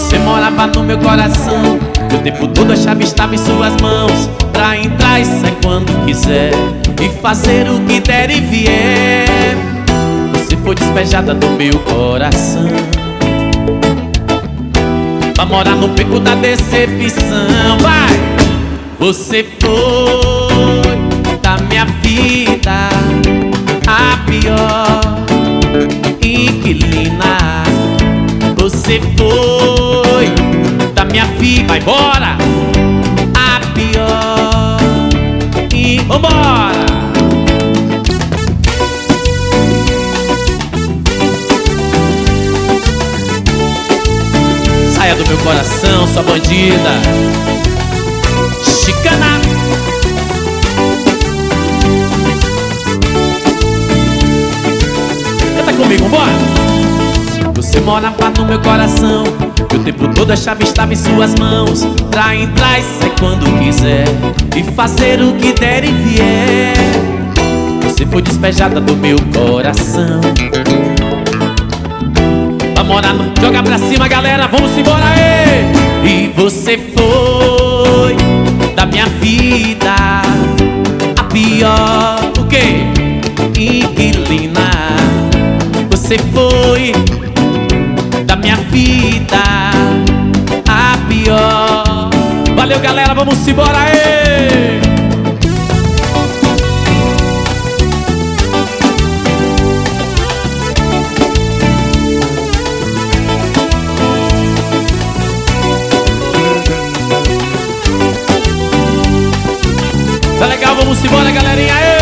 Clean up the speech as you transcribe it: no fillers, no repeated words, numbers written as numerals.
Você morava no meu coração, o tempo todo a chave estava em suas mãos, pra entrar e sair quando quiser, e fazer o que der e vier. Você foi despejada do meu coração, pra morar no beco da decepção. Vai! Você foi da minha vida a pior inquilina. Você foi da minha vida, vai embora, a pior e vambora. Saia do meu coração, sua bandida chicana. Canta comigo, vambora. Você morava no meu coração, e o tempo todo a chave estava em suas mãos, pra entrar e sair quando quiser, e fazer o que der e vier. Você foi despejada do meu coração, pra morar no... Joga pra cima, galera, vamos embora aí! E você foi da minha vida a pior, o quê? Inquilina. Você foi da minha vida a pior. Valeu, galera, vamos embora aí! Tá legal, vamos embora, galerinha aí!